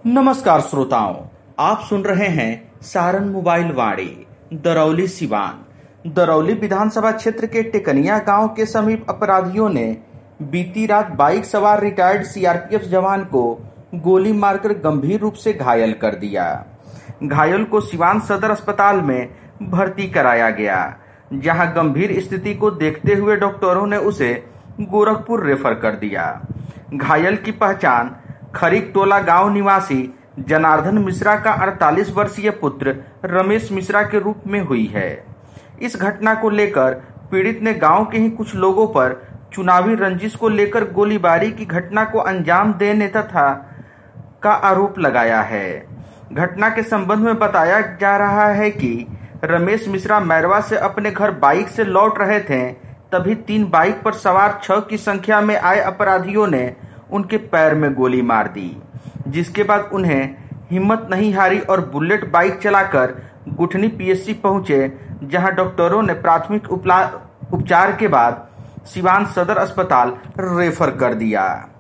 नमस्कार श्रोताओं, आप सुन रहे हैं सारण मोबाइल वाणी दरौली सिवान। दरौली विधानसभा क्षेत्र के टेकनिया गांव के समीप अपराधियों ने बीती रात बाइक सवार रिटायर्ड सीआरपीएफ जवान को गोली मारकर गंभीर रूप से घायल कर दिया। घायल को सिवान सदर अस्पताल में भर्ती कराया गया, जहां गंभीर स्थिति को देखते हुए डॉक्टरों ने उसे गोरखपुर रेफर कर दिया। घायल की पहचान खरीक टोला गांव निवासी जनार्दन मिश्रा का 48 वर्षीय पुत्र रमेश मिश्रा के रूप में हुई है। इस घटना को लेकर पीड़ित ने गांव के ही कुछ लोगों पर चुनावी रंजिश को लेकर गोलीबारी की घटना को अंजाम देने तथा का आरोप लगाया है। घटना के संबंध में बताया जा रहा है कि रमेश मिश्रा मैरवा से अपने घर बाइक से लौट रहे थे, तभी 3 बाइक पर सवार 6 की संख्या में आए अपराधियों ने उनके पैर में गोली मार दी, जिसके बाद उन्हें हिम्मत नहीं हारी और बुलेट बाइक चलाकर गुठनी पीएचसी पहुंचे, जहां डॉक्टरों ने प्राथमिक उपचार के बाद सिवान सदर अस्पताल रेफर कर दिया।